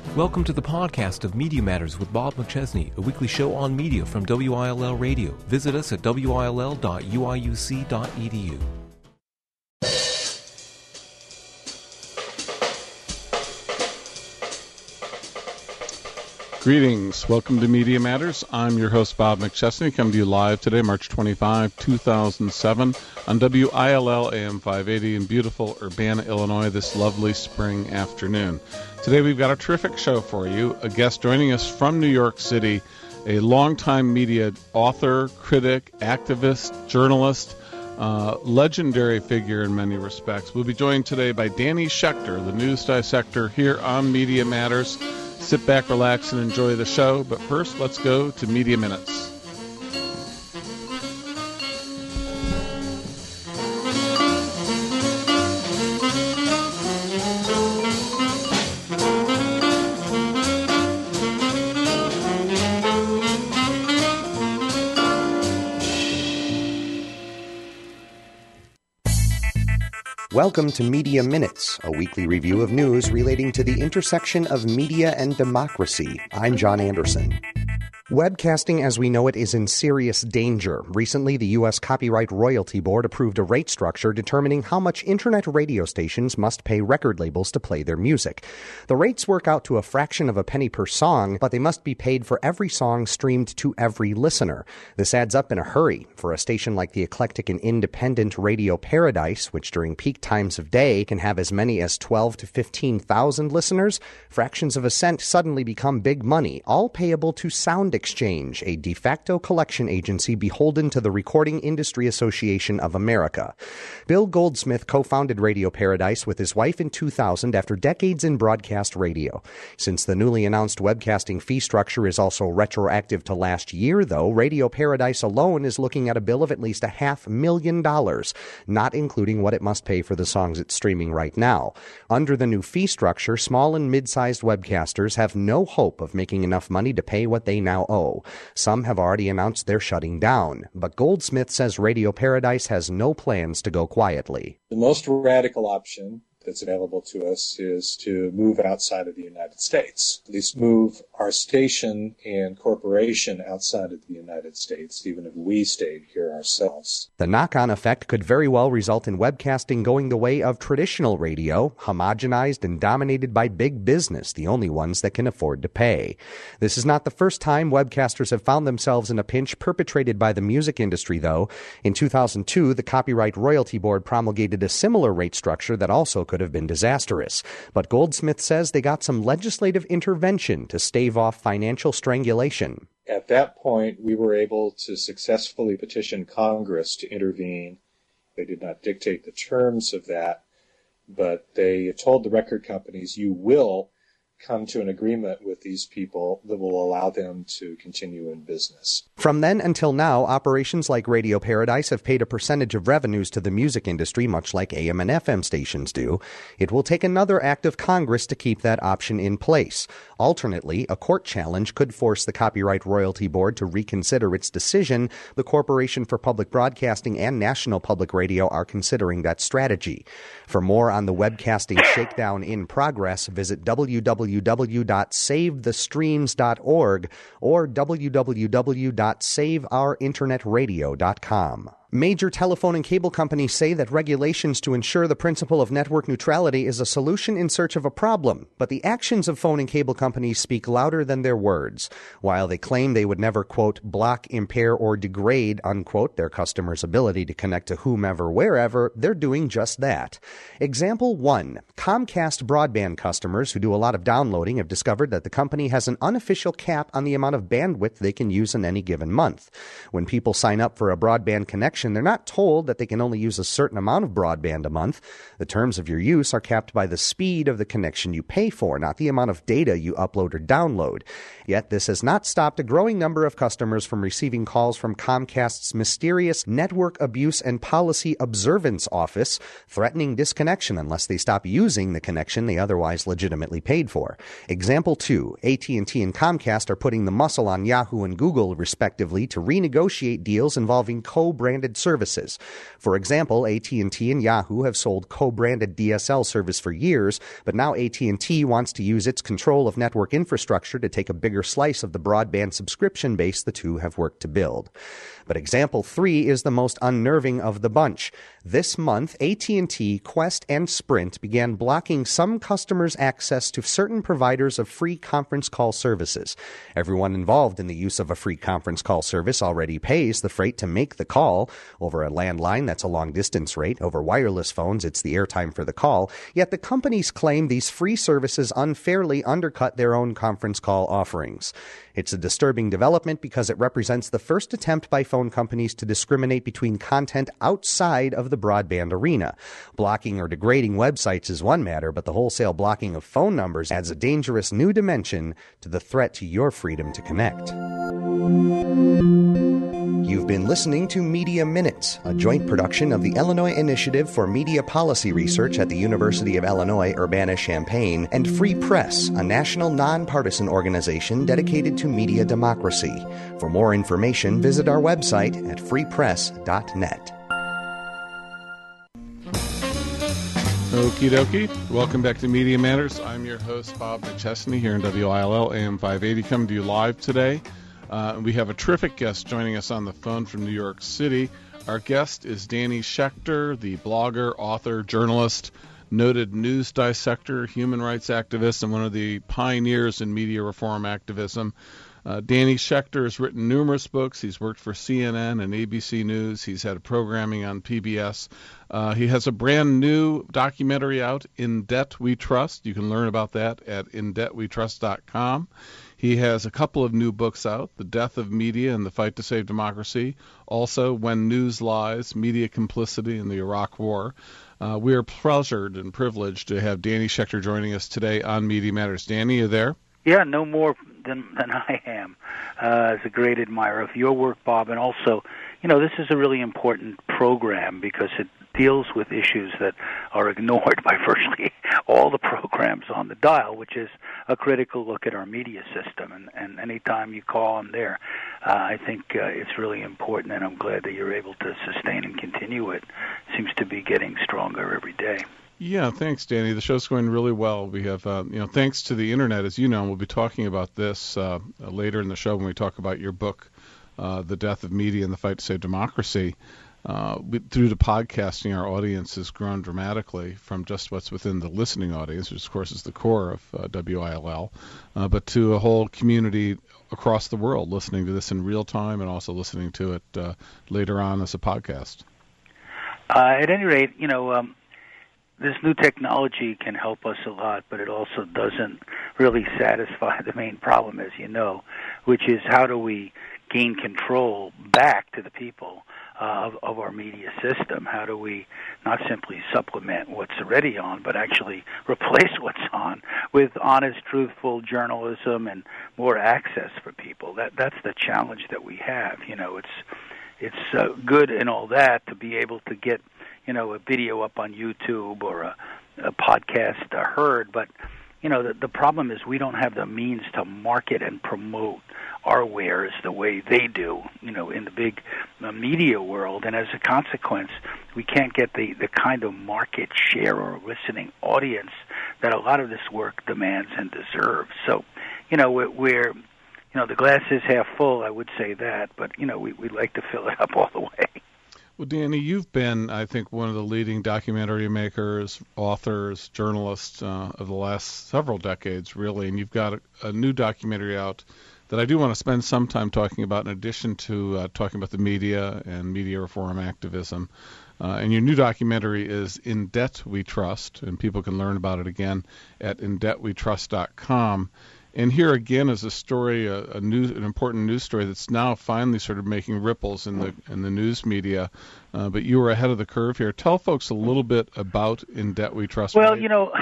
Welcome to the podcast of Media Matters with Bob McChesney, a weekly show on media from WILL Radio. Visit us at will.uiuc.edu. Greetings. Welcome to Media Matters. I'm your host, Bob McChesney, coming to you live today, March 25, 2007, on WILL AM 580 in beautiful Urbana, Illinois, this lovely spring afternoon. Today we've got a terrific show for you. A guest joining us from New York City, a longtime media author, critic, activist, journalist, legendary figure in many respects. We'll be joined today by Danny Schechter, the news dissector here on Media Matters. Sit back, relax, and enjoy the show. But first, let's go to Media Minutes. Welcome to Media Minutes, a weekly review of news relating to the intersection of media and democracy. I'm John Anderson. Webcasting as we know it is in serious danger. Recently, the U.S. Copyright Royalty Board approved a rate structure determining how much internet radio stations must pay record labels to play their music. The rates work out to a fraction of a penny per song, but they must be paid for every song streamed to every listener. This adds up in a hurry. For a station like the eclectic and independent Radio Paradise, which during peak times of day can have as many as 12 to 15,000 listeners, fractions of a cent suddenly become big money, all payable to Sound Exchange, a de facto collection agency beholden to the Recording Industry Association of America. Bill Goldsmith co-founded Radio Paradise with his wife in 2000 after decades in broadcast radio. Since the newly announced webcasting fee structure is also retroactive to last year, though, Radio Paradise alone is looking at a bill of at least $500,000, not including what it must pay for the songs it's streaming right now. Under the new fee structure, small and mid-sized webcasters have no hope of making enough money to pay what they now owe. Some have already announced they're shutting down, but Goldsmith says Radio Paradise has no plans to go quietly. The most radical option that's available to us is to move outside of the United States, at least move our station and corporation outside of the United States, even if we stayed here ourselves. The knock-on effect could very well result in webcasting going the way of traditional radio, homogenized and dominated by big business, the only ones that can afford to pay. This is not the first time webcasters have found themselves in a pinch perpetrated by the music industry, though. In 2002, the Copyright Royalty Board promulgated a similar rate structure that also could have been disastrous. But Goldsmith says they got some legislative intervention to stave off financial strangulation. At that point, we were able to successfully petition Congress to intervene. They did not dictate the terms of that, but they told the record companies, you will come to an agreement with these people that will allow them to continue in business. From then until now, operations like Radio Paradise have paid a percentage of revenues to the music industry, much like AM and FM stations do. It will take another act of Congress to keep that option in place. Alternately, a court challenge could force the Copyright Royalty Board to reconsider its decision. The Corporation for Public Broadcasting and National Public Radio are considering that strategy. For more on the webcasting shakedown in progress, visit www.savethestreams.org or www.saveourinternetradio.com. Major telephone and cable companies say that regulations to ensure the principle of network neutrality is a solution in search of a problem, but the actions of phone and cable companies speak louder than their words. While they claim they would never, quote, block, impair, or degrade, unquote, their customers' ability to connect to whomever, wherever, they're doing just that. Example 1. Comcast broadband customers who do a lot of downloading have discovered that the company has an unofficial cap on the amount of bandwidth they can use in any given month. When people sign up for a broadband connection, they're not told that they can only use a certain amount of broadband a month. The terms of your use are capped by the speed of the connection you pay for, not the amount of data you upload or download. Yet this has not stopped a growing number of customers from receiving calls from Comcast's mysterious Network Abuse and Policy Observance Office, threatening disconnection unless they stop using the connection they otherwise legitimately paid for. Example 2. AT&T and Comcast are putting the muscle on Yahoo and Google, respectively, to renegotiate deals involving co-branded co-branded services. For example, AT&T and Yahoo have sold co-branded DSL service for years, but now AT&T wants to use its control of network infrastructure to take a bigger slice of the broadband subscription base the two have worked to build. But example 3 is the most unnerving of the bunch. This month, AT&T, Qwest, and Sprint began blocking some customers' access to certain providers of free conference call services. Everyone involved in the use of a free conference call service already pays the freight to make the call. Over a landline, that's a long-distance rate. Over wireless phones, it's the airtime for the call. Yet the companies claim these free services unfairly undercut their own conference call offerings. It's a disturbing development because it represents the first attempt by phone companies to discriminate between content outside of the broadband arena. Blocking or degrading websites is one matter, but the wholesale blocking of phone numbers adds a dangerous new dimension to the threat to your freedom to connect. You've been listening to Media Minutes, a joint production of the Illinois Initiative for Media Policy Research at the University of Illinois Urbana-Champaign and Free Press, a national nonpartisan organization dedicated to media democracy. For more information, visit our website at freepress.net. Okie dokie. Welcome back to Media Matters. I'm your host, Bob McChesney, here in WILL AM 580, coming to you live today. We have a terrific guest joining us on the phone from New York City. Our guest is Danny Schechter, the blogger, author, journalist, noted news dissector, human rights activist, and one of the pioneers in media reform activism. Danny Schechter has written numerous books. He's worked for CNN and ABC News. He's had programming on PBS. He has a brand new documentary out, In Debt We Trust. You can learn about that at indebtwetrust.com. He has a couple of new books out, The Death of Media and the Fight to Save Democracy. Also, When News Lies, Media Complicity in the Iraq War. We are pleasured and privileged to have Danny Schechter joining us today on Media Matters. Danny, you there? Yeah, no more than I am. As a great admirer of your work, Bob, and also, this is a really important program because it deals with issues that are ignored by virtually all the programs on the dial, which is a critical look at our media system. And anytime you call on there, I think it's really important, and I'm glad that you're able to sustain and continue it. Seems to be getting stronger every day. Yeah, thanks, Danny. The show's going really well. We have, thanks to the internet, as you know, and we'll be talking about this later in the show when we talk about your book, The Death of Media and the Fight to Save Democracy. Through the podcasting, our audience has grown dramatically from just what's within the listening audience, which, of course, is the core of WILL, but to a whole community across the world listening to this in real time and also listening to it later on as a podcast. At any rate, this new technology can help us a lot, but it also doesn't really satisfy the main problem, as you know, which is how do we gain control back to the people of our media system? How do we not simply supplement what's already on, but actually replace what's on with honest, truthful journalism and more access for people? That's the challenge that we have. It's good and all that to be able to get a video up on YouTube or a podcast heard, but the problem is we don't have the means to market and promote our wares the way they do, in the big media world, and as a consequence, we can't get the kind of market share or listening audience that a lot of this work demands and deserves. So, we're the glass is half full, I would say that, but we'd like to fill it up all the way. Well, Danny, you've been, I think, one of the leading documentary makers, authors, journalists of the last several decades, really, and you've got a new documentary out that I do want to spend some time talking about in addition to talking about the media and media reform activism. And your new documentary is In Debt We Trust, and people can learn about it again at indebtwetrust.com. And here again is a story, an important news story that's now finally sort of making ripples in the news media. But you were ahead of the curve here. Tell folks a little bit about In Debt We Trust. Well,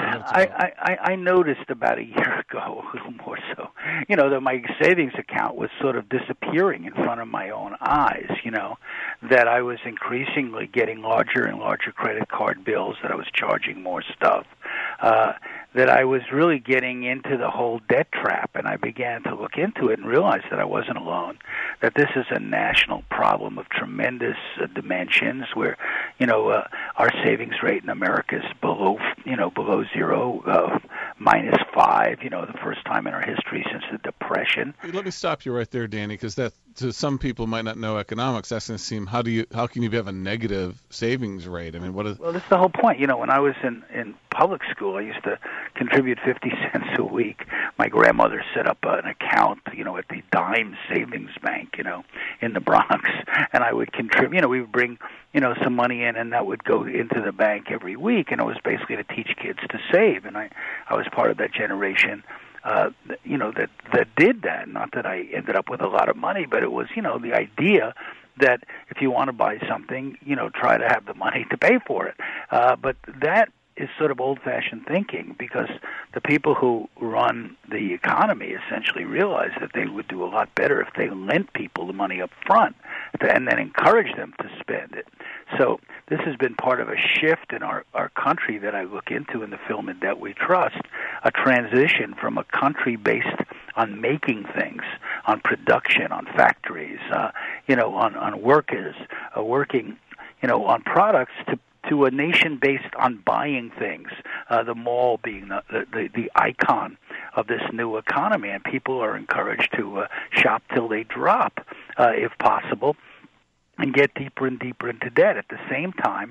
I noticed about a year ago, a little more so, that my savings account was sort of disappearing in front of my own eyes. That I was increasingly getting larger and larger credit card bills, that I was charging more stuff. that I was really getting into the whole debt trap, and I began to look into it and realize that I wasn't alone, that this is a national problem of tremendous dimensions where, our savings rate in America is below zero, -5, the first time in our history since the Depression. Let me stop you right there, Danny, because that to some people might not know economics. That's going to seem, how can you have a negative savings rate? I mean, what is? Well, that's the whole point. When I was in public school, I used to contribute 50 cents a week. My grandmother set up an account, at the Dime Savings Bank, in the Bronx, and I would contribute. We would bring, some money in, and that would go into the bank every week, and it was basically to teach kids to save. And I was part of that generation, that did that. Not that I ended up with a lot of money, but it was, the idea that if you want to buy something, try to have the money to pay for it. But that is sort of old-fashioned thinking, because the people who run the economy essentially realize that they would do a lot better if they lent people the money up front and then encourage them to spend it. So this has been part of a shift in our country that I look into in the film In Debt We Trust, a transition from a country based on making things, on production, on factories, on workers, working, on products to a nation based on buying things, the mall being the icon of this new economy, and people are encouraged to shop till they drop, if possible, and get deeper and deeper into debt. At the same time,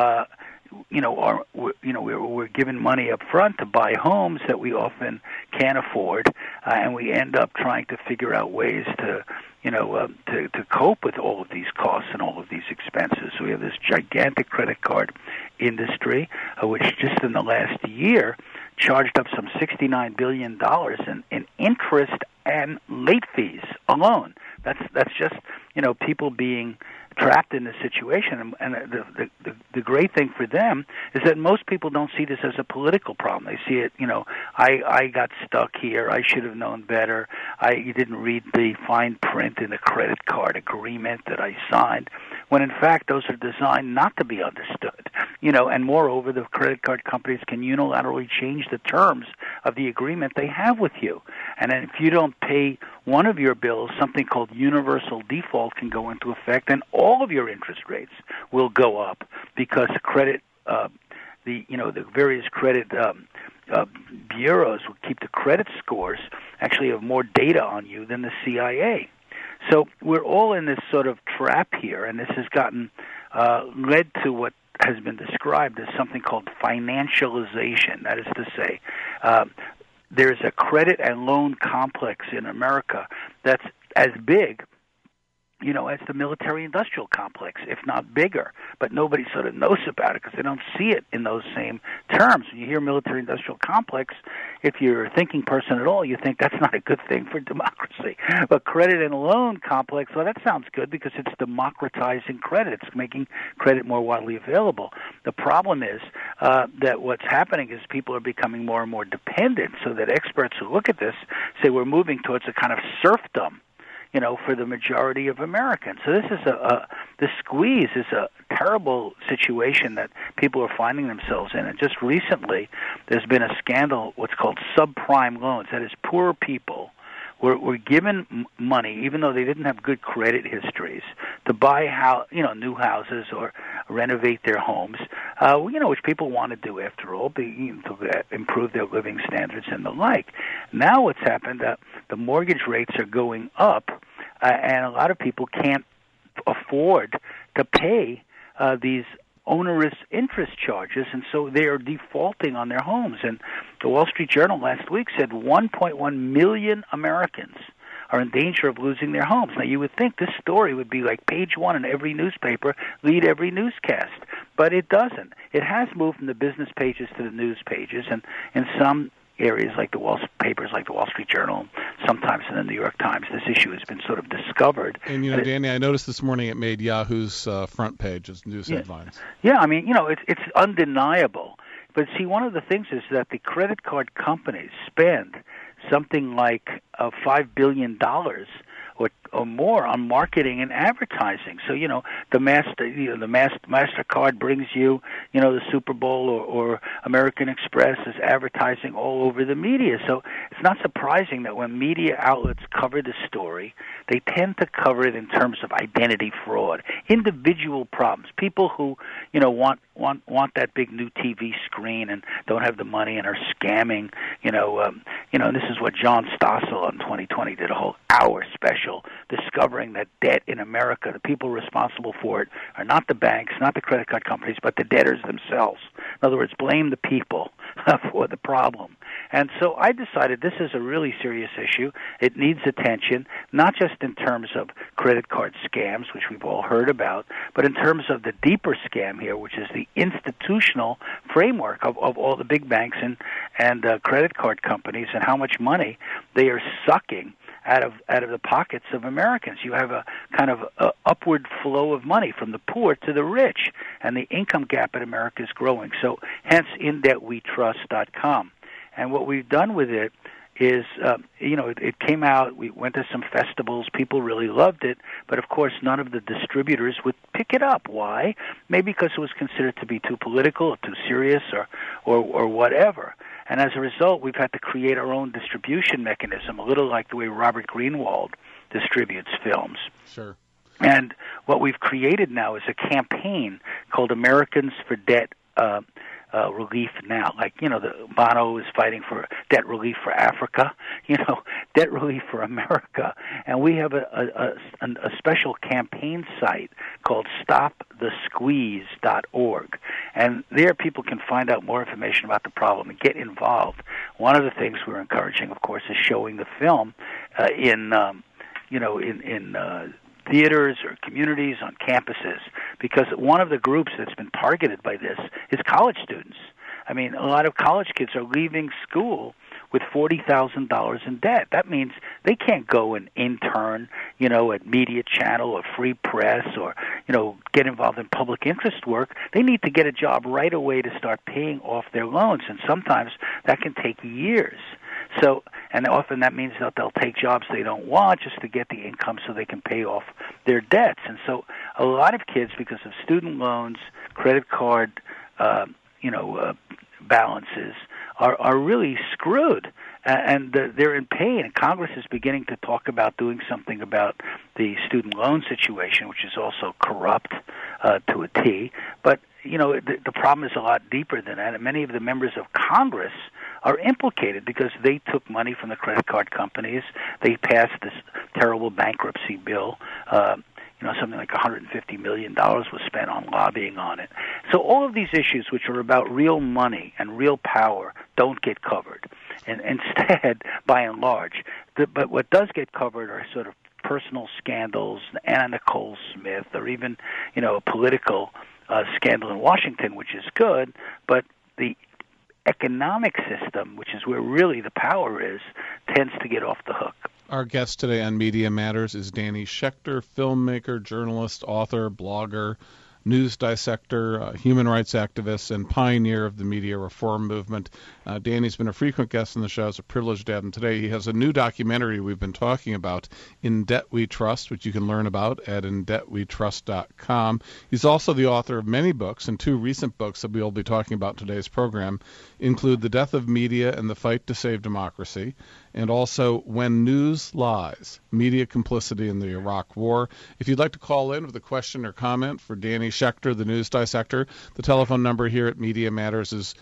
we're given money up front to buy homes that we often can't afford, and we end up trying to figure out ways to cope with all of these costs and all of these expenses. So we have this gigantic credit card industry, which just in the last year charged up some $69 billion in interest and late fees alone. That's just people being trapped in this situation, and the great thing for them is that most people don't see this as a political problem. They see it, I got stuck here. I should have known better. You didn't read the fine print in the credit card agreement that I signed, when in fact those are designed not to be understood. And moreover, the credit card companies can unilaterally change the terms of the agreement they have with you. And then if you don't pay one of your bills, something called universal default can go into effect, and all of your interest rates will go up, because the credit, the various credit bureaus will keep the credit scores, actually have more data on you than the CIA. So we're all in this sort of trap here, and this has gotten led to what has been described as something called financialization. That is to say, there's a credit and loan complex in America that's as big, as the military-industrial complex, if not bigger. But nobody sort of knows about it because they don't see it in those same terms. When you hear military-industrial complex, if you're a thinking person at all, you think that's not a good thing for democracy. But credit and loan complex, well, that sounds good because it's democratizing credit. It's making credit more widely available. The problem is that what's happening is people are becoming more and more dependent, so that experts who look at this say we're moving towards a kind of serfdom, for the majority of Americans. So this is the squeeze is a terrible situation that people are finding themselves in. And just recently, there's been a scandal, what's called subprime loans. That is, poor people were given money, even though they didn't have good credit histories, to buy new houses or renovate their homes, which people want to do after all, to improve their living standards and the like. Now what's happened, the mortgage rates are going up, and a lot of people can't afford to pay these onerous interest charges, and so they are defaulting on their homes. And the Wall Street Journal last week said 1.1 million Americans are in danger of losing their homes. Now, you would think this story would be like page one in every newspaper, lead every newscast, but it doesn't. It has moved from the business pages to the news pages, and in some areas like the Wall Street Journal, sometimes in the New York Times, this issue has been sort of discovered. And Danny, I noticed this morning it made Yahoo's front page as news headlines. Yeah, I mean, it's undeniable. But see, one of the things is that the credit card companies spend something like $5 billion or more on marketing and advertising. So the MasterCard brings you the Super Bowl or American Express is advertising all over the media. So it's not surprising that when media outlets cover the story, they tend to cover it in terms of identity fraud, individual problems, people who want that big new TV screen and don't have the money and are scamming. And this is what John Stossel on 2020 did a whole hour special discovering that debt in America, the people responsible for it are not the banks, not the credit card companies, but the debtors themselves. In other words, blame the people for the problem. And so I decided this is a really serious issue. It needs attention, not just in terms of credit card scams, which we've all heard about, but in terms of the deeper scam here, which is the institutional framework of all the big banks and credit card companies and how much money they are sucking out of the pockets of Americans. You have a kind of upward flow of money from the poor to the rich, and the income gap in America is growing. So hence InDebtWeTrust.com. And what we've done with it is, it came out, we went to some festivals, people really loved it, but of course none of the distributors would pick it up. Why? Maybe because it was considered to be too political or too serious or whatever. And as a result, we've had to create our own distribution mechanism, a little like the way Robert Greenwald distributes films. Sure. And what we've created now is a campaign called Americans for Debt Relief Now. Like, the Bono is fighting for debt relief for Africa, debt relief for America. And we have a special campaign site called StopTheSqueeze.org. And there people can find out more information about the problem and get involved. One of the things we're encouraging, of course, is showing the film in theaters or communities, on campuses, because one of the groups that's been targeted by this is college students. I mean, a lot of college kids are leaving school with $40,000 in debt. That means they can't go and intern, at Media Channel or Free Press or, get involved in public interest work. They need to get a job right away to start paying off their loans, and sometimes that can take years. So, and often that means that they'll take jobs they don't want just to get the income so they can pay off their debts. And so a lot of kids, because of student loans, credit card, balances, are really screwed. And they're in pain. And Congress is beginning to talk about doing something about the student loan situation, which is also corrupt to a T. But, the problem is a lot deeper than that. And many of the members of Congress are implicated because they took money from the credit card companies. They passed this terrible bankruptcy bill. Something like $150 million was spent on lobbying on it. So all of these issues, which are about real money and real power, don't get covered. And instead, by and large, but what does get covered are sort of personal scandals, Anna Nicole Smith, or even, a political scandal in Washington, which is good, but the economic system, which is where really the power is, tends to get off the hook. Our guest today on Media Matters is Danny Schechter, filmmaker, journalist, author, blogger, news dissector, human rights activist, and pioneer of the media reform movement. Danny's been a frequent guest on the show. It's a privilege to have him today. He has a new documentary we've been talking about, In Debt We Trust, which you can learn about at InDebtWeTrust.com. He's also the author of many books, and two recent books that we'll be talking about in today's program include The Death of Media and the Fight to Save Democracy, and also When News Lies, Media Complicity in the Iraq War. If you'd like to call in with a question or comment for Danny Schechter, the news dissector, the telephone number here at Media Matters is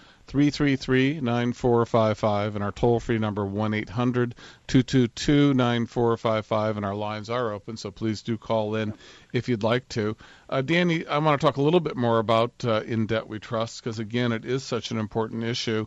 333-9455, and our toll-free number 1-800-222-9455, and our lines are open, so please do call in if you'd like to. Danny, I want to talk a little bit more about In Debt We Trust, because, again, it is such an important issue.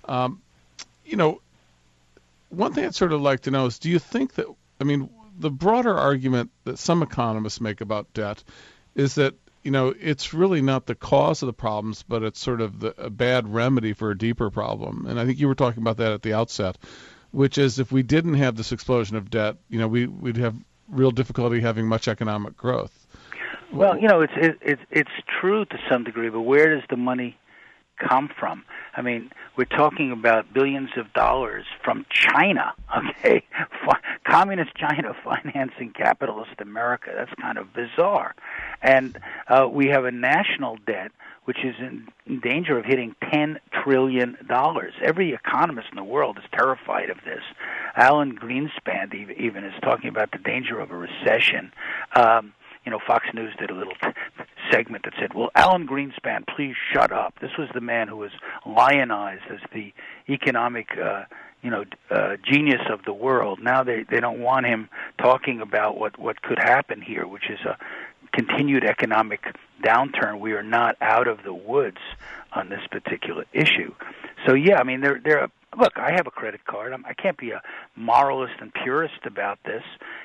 One thing I'd sort of like to know is, do you think that, the broader argument that some economists make about debt is that, it's really not the cause of the problems, but it's sort of a bad remedy for a deeper problem. And I think you were talking about that at the outset, which is if we didn't have this explosion of debt, we'd have real difficulty having much economic growth. Well, it's true to some degree, but where does the money come from? We're talking about billions of dollars from China, okay, communist China financing capitalist America. That's kind of bizarre. And we have a national debt which is in danger of hitting $10 trillion. Every economist in the world is terrified of this. Alan Greenspan even is talking about the danger of a recession. Fox News did a little segment that said, "Will Alan Greenspan please shut up?" This was the man who was lionized as the economic genius of the world. Now they don't want him talking about what could happen here, which is a continued economic downturn. We are not out of the woods on this particular issue. So yeah, I mean, look, I have a credit card. I can't be a moralist and purist about this.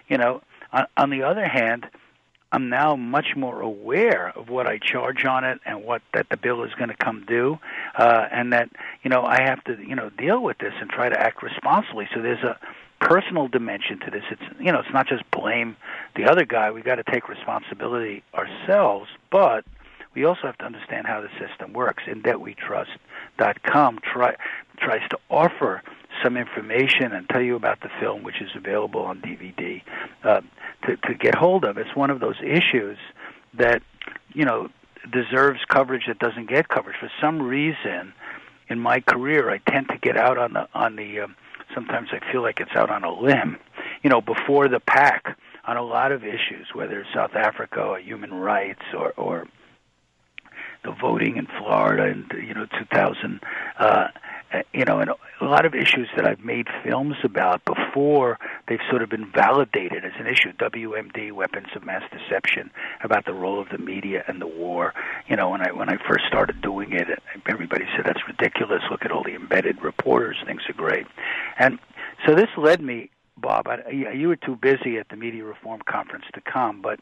On the other hand, I'm now much more aware of what I charge on it and that the bill is going to come due, and that I have to deal with this and try to act responsibly. So there's a personal dimension to this. It's not just blame the other guy. We got to take responsibility ourselves, but we also have to understand how the system works. InDebtWeTrust.com tries to offer some information and tell you about the film, which is available on DVD to get hold of. It's one of those issues that deserves coverage that doesn't get coverage. For some reason, in my career, I tend to get out on the sometimes I feel like it's out on a limb, before the pack on a lot of issues, whether it's South Africa or human rights or the voting in Florida in 2000, and a lot of issues that I've made films about before they've sort of been validated as an issue. WMD, Weapons of Mass Deception, about the role of the media and the war. When I first started doing it, everybody said that's ridiculous. Look at all the embedded reporters; things are great. And so this led me, Bob. You were too busy at the Media Reform Conference to come, but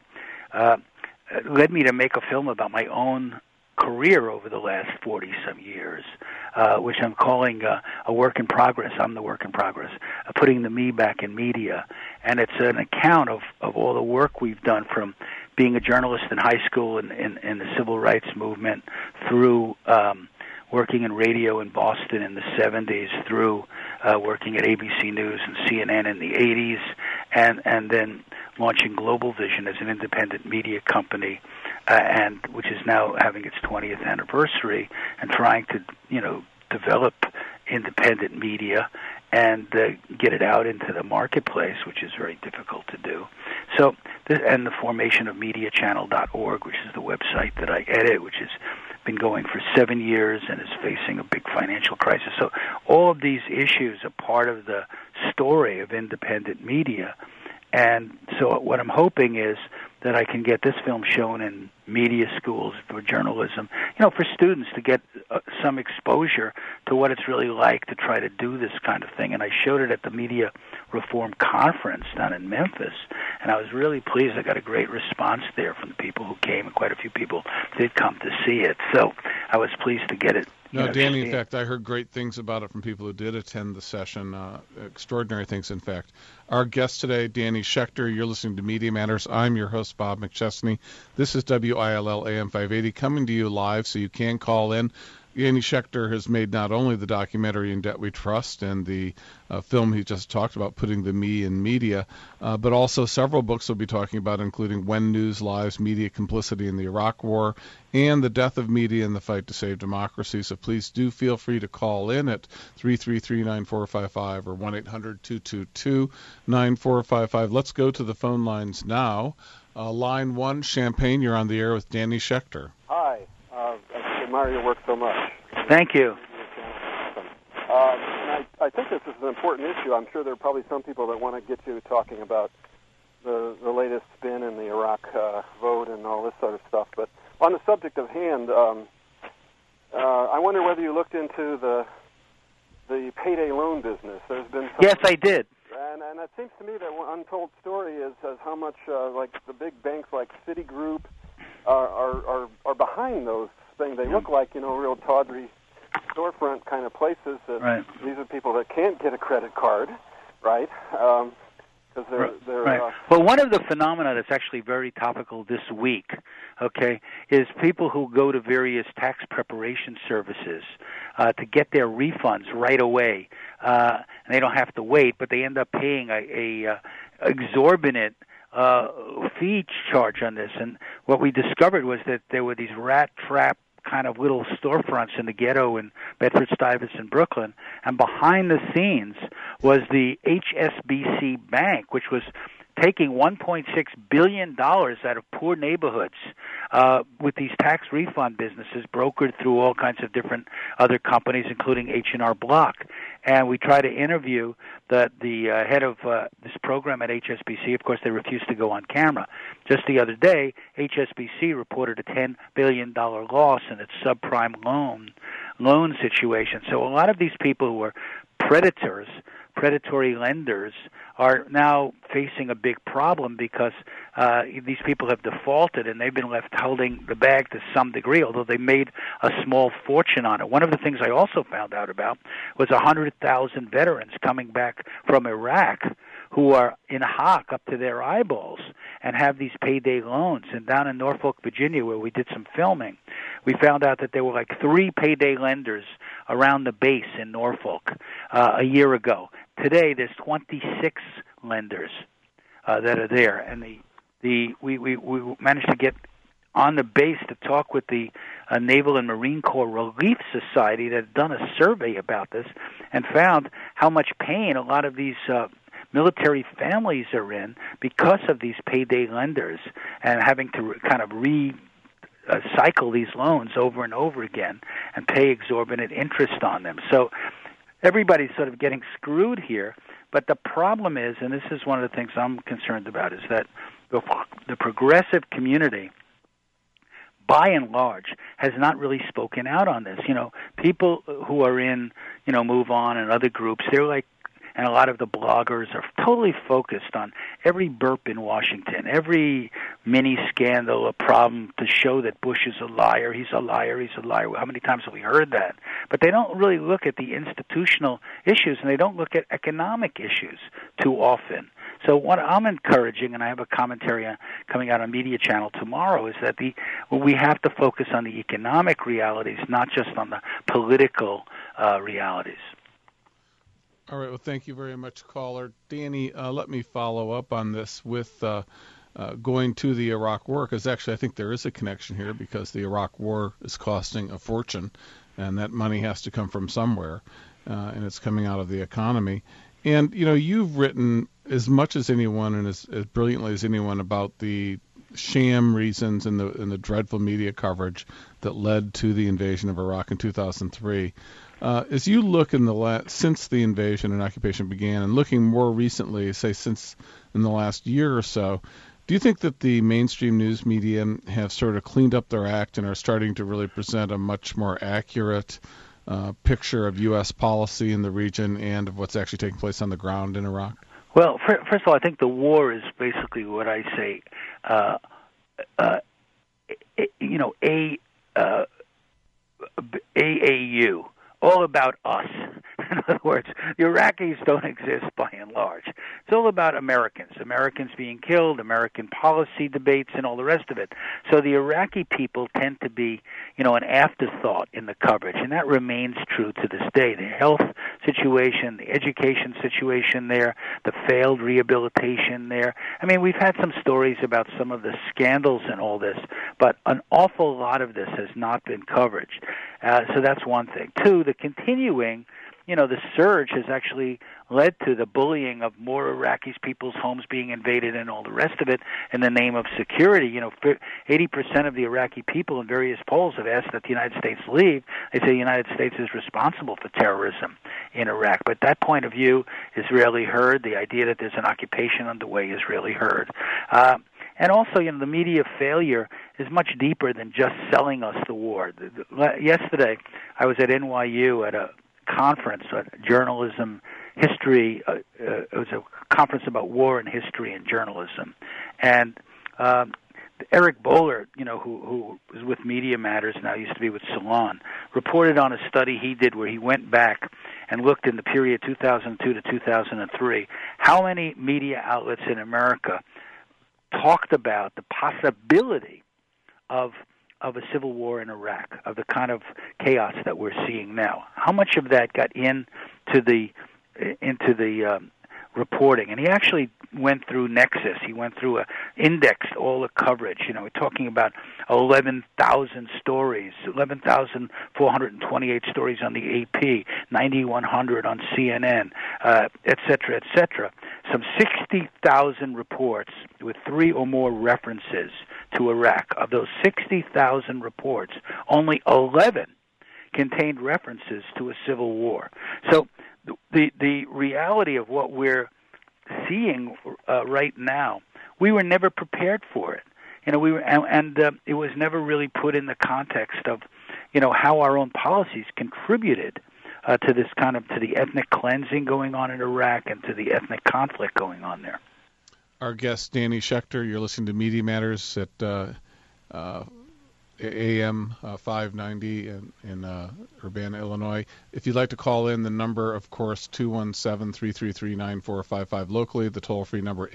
it led me to make a film about my own career over the last 40-some years, which I'm calling a work in progress. I'm the work in progress, putting the me back in media. And it's an account of all the work we've done, from being a journalist in high school in the civil rights movement, through working in radio in Boston in the 70s, through working at ABC News and CNN in the 80s, and then launching Global Vision as an independent media company, and which is now having its 20th anniversary, and trying to develop independent media and get it out into the marketplace, which is very difficult to do. So, and the formation of MediaChannel.org, which is the website that I edit, which has been going for 7 years and is facing a big financial crisis. So all of these issues are part of the story of independent media. And so what I'm hoping is that I can get this film shown in media schools for journalism, for students to get some exposure to what it's really like to try to do this kind of thing. And I showed it at the Media Reform Conference down in Memphis, and I was really pleased. I got a great response there from the people who came, and quite a few people did come to see it. So I was pleased to get it. No, Danny, in fact, I heard great things about it from people who did attend the session, extraordinary things, in fact. Our guest today, Danny Schechter. You're listening to Media Matters. I'm your host, Bob McChesney. This is WILL AM 580, coming to you live, so you can call in. Danny Schechter has made not only the documentary In Debt We Trust and the film he just talked about, Putting the Me in Media, but also several books we'll be talking about, including When News Lies, Media Complicity in the Iraq War, and The Death of Media and the Fight to Save Democracy. So please do feel free to call in at 333-9455 or 1-800-222-9455. Let's go to the phone lines now. Line 1, Champaign, you're on the air with Danny Schechter. Hi. I admire your work so much. Thank you. And I think this is an important issue. I'm sure there are probably some people that want to get you talking about the latest spin in the Iraq vote and all this sort of stuff. But on the subject of hand, I wonder whether you looked into the payday loan business. There's been some, yes, I did. And it seems to me that one untold story is how much like the big banks like Citigroup are behind those things. They look like real tawdry storefront kind of places. That right. These are people that can't get a credit card, right? because they're right. Well, one of the phenomena that's actually very topical this week, okay, is people who go to various tax preparation services to get their refunds right away, and they don't have to wait, but they end up paying a exorbitant fee charge on this. And what we discovered was that there were these rat trap kind of little storefronts in the ghetto in Bedford-Stuyvesant, Brooklyn, and behind the scenes was the HSBC Bank, which was taking $1.6 billion out of poor neighborhoods with these tax refund businesses brokered through all kinds of different other companies, including H&R Block. And we tried to interview the head of this program at HSBC. Of course, they refused to go on camera. Just the other day, HSBC reported a $10 billion loss in its subprime loan situation. So a lot of these people who are predatory lenders are now facing a big problem because these people have defaulted and they've been left holding the bag to some degree, although they made a small fortune on it. One of the things I also found out about was 100,000 veterans coming back from Iraq who are in hock up to their eyeballs and have these payday loans. And down in Norfolk, Virginia, where we did some filming, we found out that there were like 3 payday lenders around the base in Norfolk a year ago. Today, there's 26 lenders that are there, and we managed to get on the base to talk with the Naval and Marine Corps Relief Society that had done a survey about this and found how much pain a lot of these military families are in because of these payday lenders and having to kind of cycle these loans over and over again and pay exorbitant interest on them. So everybody's sort of getting screwed here. But the problem is, and this is one of the things I'm concerned about, is that the progressive community, by and large, has not really spoken out on this. You know, people who are in, Move On and other groups, they're like, and a lot of the bloggers are totally focused on every burp in Washington, every mini scandal, a problem to show that Bush is a liar, he's a liar, he's a liar. How many times have we heard that? But they don't really look at the institutional issues, and they don't look at economic issues too often. So what I'm encouraging, and I have a commentary coming out on Media Channel tomorrow, is that we have to focus on the economic realities, not just on the political realities. All right. Well, thank you very much, caller. Danny, let me follow up on this with going to the Iraq War, because actually I think there is a connection here because the Iraq War is costing a fortune, and that money has to come from somewhere, and it's coming out of the economy. And, you've written as much as anyone and as brilliantly as anyone about the sham reasons and the dreadful media coverage that led to the invasion of Iraq in 2003. As you look since the invasion and occupation began, and looking more recently, say since in the last year or so, do you think that the mainstream news media have sort of cleaned up their act and are starting to really present a much more accurate picture of U.S. policy in the region and of what's actually taking place on the ground in Iraq? Well, first of all, I think the war is basically what I say, AAU. All about us. In other words, the Iraqis don't exist by and large. It's all about Americans being killed, American policy debates, and all the rest of it. So the Iraqi people tend to be, an afterthought in the coverage, and that remains true to this day. The health situation, the education situation there, the failed rehabilitation there. I mean, we've had some stories about some of the scandals and all this, but an awful lot of this has not been covered. So that's one thing. Two, the continuing, the surge has actually led to the bullying of more Iraqis, people's homes being invaded and all the rest of it in the name of security. 80% of the Iraqi people in various polls have asked that the United States leave. They say the United States is responsible for terrorism in Iraq. But that point of view is rarely heard. The idea that there's an occupation underway is rarely heard. And also, the media failure is much deeper than just selling us the war. Yesterday, I was at NYU at a conference, journalism history. It was a conference about war and history and journalism. And Eric Bowler, who is with Media Matters now, used to be with Salon, reported on a study he did where he went back and looked in the period 2002 to 2003, how many media outlets in America talked about the possibility of a civil war in Iraq, of the kind of chaos that we're seeing now. How much of that got into the reporting? And he actually went through Nexus. He went through indexed all the coverage. We're talking about 11,000 stories, 11,428 stories on the AP, 9,100 on CNN, et cetera, et cetera. Some 60,000 reports with 3 or more references to Iraq. Of those 60,000 reports, only 11 contained references to a civil war. So the reality of what we're seeing right now, we were never prepared for it. It was never really put in the context of, how our own policies contributed to this to the ethnic cleansing going on in Iraq and to the ethnic conflict going on there. Our guest, Danny Schechter, you're listening to Media Matters at AM 590 in Urbana, Illinois. If you'd like to call in, the number, of course, 217-333-9455 locally. The toll-free number,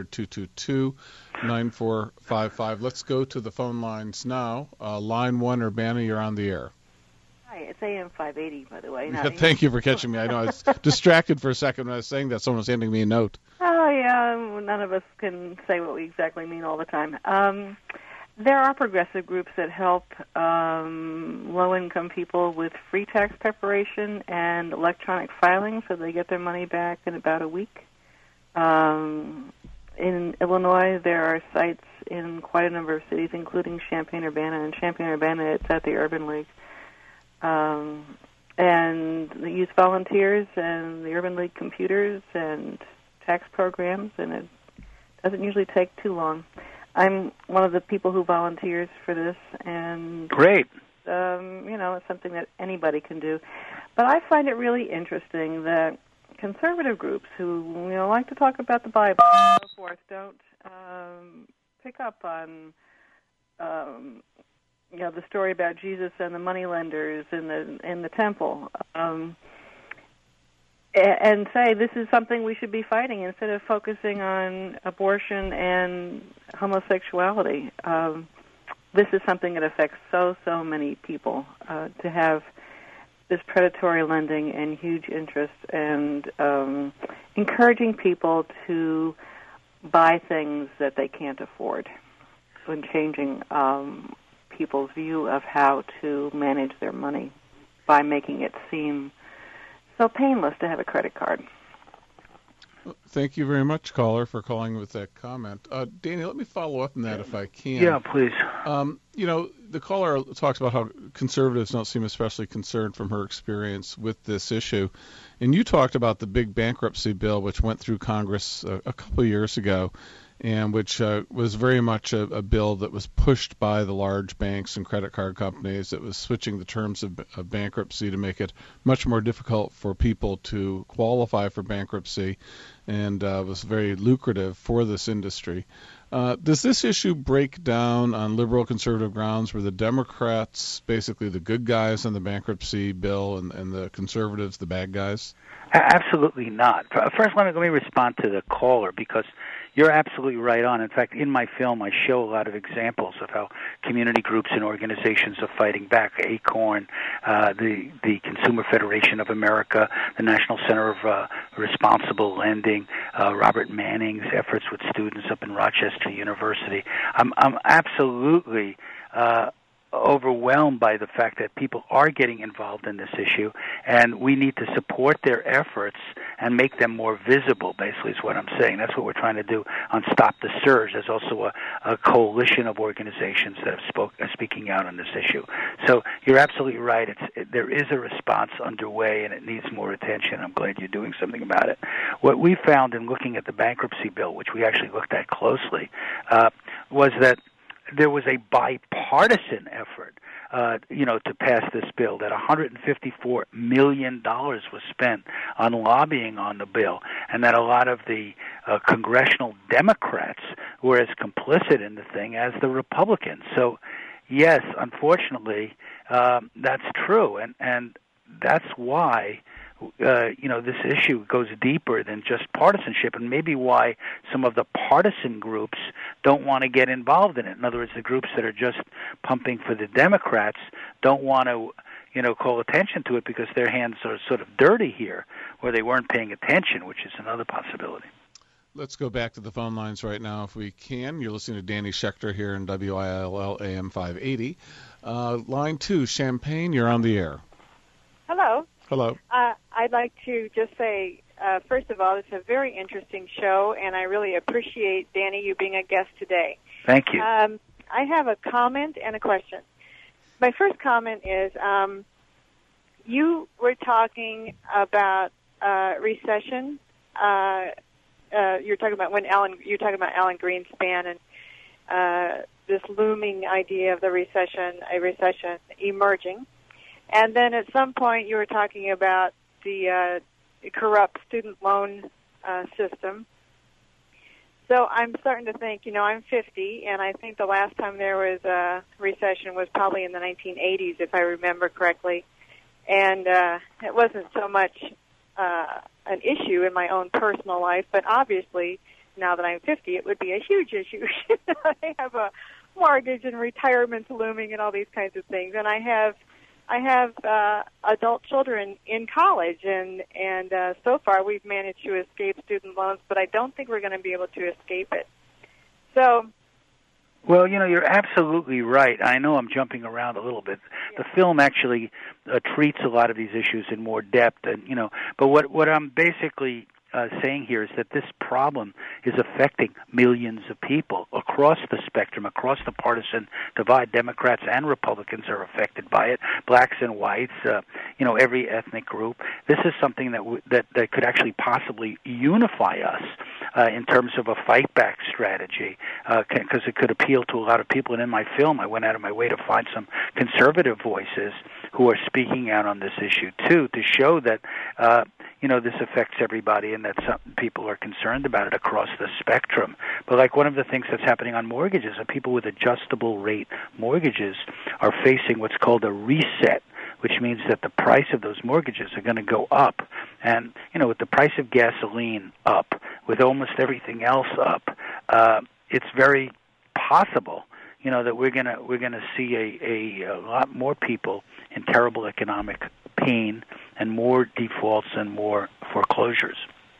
800-222-9455. Let's go to the phone lines now. Line 1, Urbana, you're on the air. Hi, it's AM 580, by the way. Thank you for catching me. I know I was distracted for a second when I was saying that. Someone was handing me a note. Oh, yeah. None of us can say what we exactly mean all the time. There are progressive groups that help low-income people with free tax preparation and electronic filing, so they get their money back in about a week. In Illinois, there are sites in quite a number of cities, including Champaign-Urbana. And Champaign-Urbana, it's at the Urban League. And they use volunteers and the Urban League computers and tax programs, and it doesn't usually take too long. I'm one of the people who volunteers for this, and great. It's something that anybody can do. But I find it really interesting that conservative groups who like to talk about the Bible and so forth don't pick up on the story about Jesus and the moneylenders in the temple. And say this is something we should be fighting instead of focusing on abortion and homosexuality. This is something that affects so many people, to have this predatory lending and huge interest and encouraging people to buy things that they can't afford and changing people's view of how to manage their money by making it seem so painless to have a credit card. Thank you very much, caller, for calling with that comment. Danny, let me follow up on that if I can. Yeah, please. The caller talks about how conservatives don't seem especially concerned from her experience with this issue. And you talked about the big bankruptcy bill, which went through Congress a couple of years ago, and which was very much a bill that was pushed by the large banks and credit card companies. It was switching the terms of bankruptcy to make it much more difficult for people to qualify for bankruptcy, and was very lucrative for this industry. Does this issue break down on liberal conservative grounds where the Democrats, basically the good guys on the bankruptcy bill, and the conservatives, the bad guys? Absolutely not. First, let me respond to the caller, because you're absolutely right on. In fact, in my film, I show a lot of examples of how community groups and organizations are fighting back. ACORN, the Consumer Federation of America, the National Center of Responsible Lending, Robert Manning's efforts with students up in Rochester University. I'm absolutely overwhelmed by the fact that people are getting involved in this issue, and we need to support their efforts and make them more visible, basically, is what I'm saying. That's what we're trying to do on Stop the Surge. There's also a coalition of organizations that are speaking out on this issue. So you're absolutely right. There is a response underway, and it needs more attention. I'm glad you're doing something about it. What we found in looking at the bankruptcy bill, which we actually looked at closely, was that there was a bipartisan effort, to pass this bill, that $154 million was spent on lobbying on the bill, and that a lot of the congressional Democrats were as complicit in the thing as the Republicans. So, yes, unfortunately, that's true, and that's why this issue goes deeper than just partisanship, and maybe why some of the partisan groups don't want to get involved in it. In other words, the groups that are just pumping for the Democrats don't want to call attention to it because their hands are sort of dirty here, or they weren't paying attention, which is another possibility. Let's go back to the phone lines right now if we can. You're listening to Danny Schechter here in WILL AM 580. Line 2, Champaign, you're on the air. Hello. Hello. I'd like to just say, first of all, it's a very interesting show, and I really appreciate, Danny, you being a guest today. Thank you. I have a comment and a question. My first comment is, you were talking about recession. You're talking about Alan Greenspan and this looming idea of a recession emerging. And then at some point you were talking about the corrupt student loan system. So I'm starting to think, I'm 50, and I think the last time there was a recession was probably in the 1980s, if I remember correctly. And it wasn't so much an issue in my own personal life, but obviously now that I'm 50, it would be a huge issue. I have a mortgage and retirement looming and all these kinds of things, and I have adult children in college, and so far we've managed to escape student loans, but I don't think we're going to be able to escape it. So. Well, you're absolutely right. I know I'm jumping around a little bit. Yeah. The film actually treats a lot of these issues in more depth, and but what I'm basically saying here is that this problem is affecting millions of people across the spectrum, across the partisan divide. Democrats and Republicans are affected by it, blacks and whites, every ethnic group. This is something that could actually possibly unify us in terms of a fight-back strategy, because it could appeal to a lot of people. And in my film, I went out of my way to find some conservative voices who are speaking out on this issue, too, to show that this affects everybody and that some people are concerned about it across the spectrum. But like one of the things that's happening on mortgages, are people with adjustable rate mortgages are facing what's called a reset, which means that the price of those mortgages are going to go up. And, with the price of gasoline up, with almost everything else up, it's very possible, that we're gonna see a lot more people in terrible economic pain and more defaults and more foreclosures.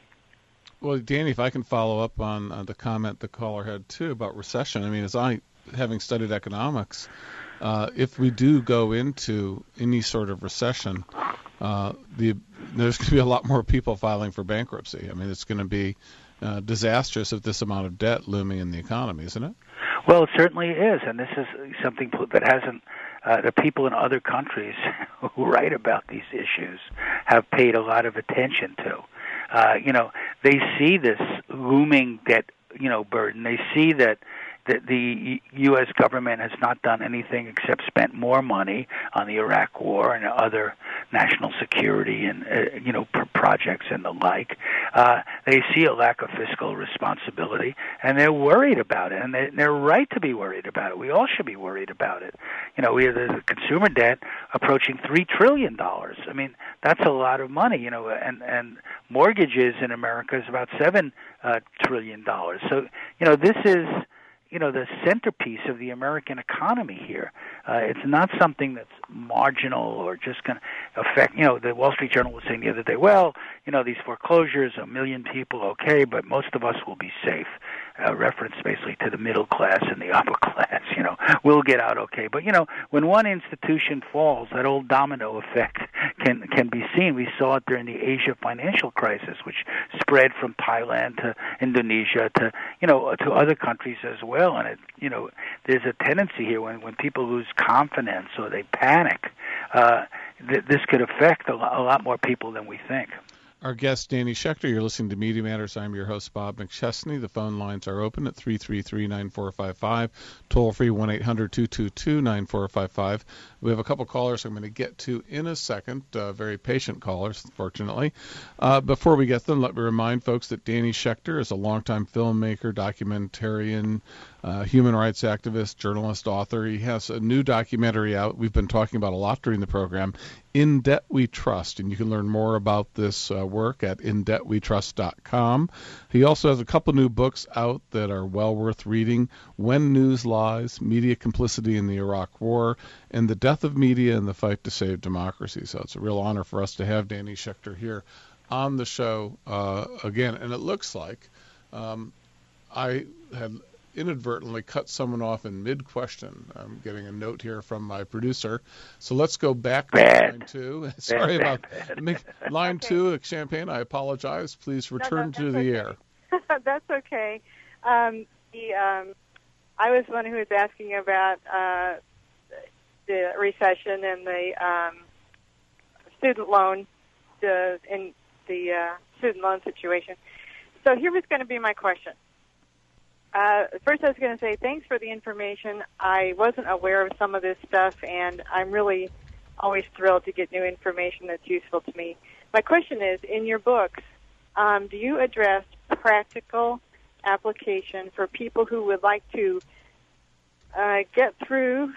Well, Danny, if I can follow up on the comment the caller had, too, about recession. I mean, having studied economics, if we do go into any sort of recession, there's going to be a lot more people filing for bankruptcy. I mean, it's going to be disastrous with this amount of debt looming in the economy, isn't it? Well, it certainly is, and this is something that hasn't the people in other countries who write about these issues have paid a lot of attention to. They see this looming debt, burden. They see that the U.S. government has not done anything except spent more money on the Iraq War and other national security and projects and the like. They see a lack of fiscal responsibility, and they're worried about it, and they're right to be worried about it. We all should be worried about it. We have the consumer debt approaching $3 trillion. I mean, that's a lot of money. And mortgages in America is about $7 trillion. So this is the centerpiece of the American economy here. It's not something that's marginal or just going to affect, the Wall Street Journal was saying the other day, these foreclosures, 1 million people, okay, but most of us will be safe. Reference basically to the middle class and the upper class, we'll get out okay. But, when one institution falls, that old domino effect can be seen. We saw it during the Asia financial crisis, which spread from Thailand to Indonesia to other countries as well. And there's a tendency here when people lose confidence or they panic, this could affect a lot more people than we think. Our guest, Danny Schechter. You're listening to Media Matters. I'm your host, Bob McChesney. The phone lines are open at 333-9455, toll-free 1-800-222-9455. We have a couple callers I'm going to get to in a second, very patient callers, fortunately. Before we get them, let me remind folks that Danny Schechter is a longtime filmmaker, documentarian, human rights activist, journalist, author. He has a new documentary out we've been talking about a lot during the program, In Debt We Trust, and you can learn more about this work at indebtwetrust.com. He also has a couple new books out that are well worth reading: When News Lies, Media Complicity in the Iraq War, and The Death of Media and the Fight to Save Democracy. So it's a real honor for us to have Danny Schechter here on the show again. And it looks like I had inadvertently cut someone off in mid-question. I'm getting a note here from my producer. So let's go back to line 2. Sorry about line 2, Champagne. I apologize. Please return to the air. That's okay. I was the one who was asking about the recession and the student loan, in the student loan situation. So here was going to be my question. First, I was going to say thanks for the information. I wasn't aware of some of this stuff, and I'm really always thrilled to get new information that's useful to me. My question is, in your books, do you address practical application for people who would like to get through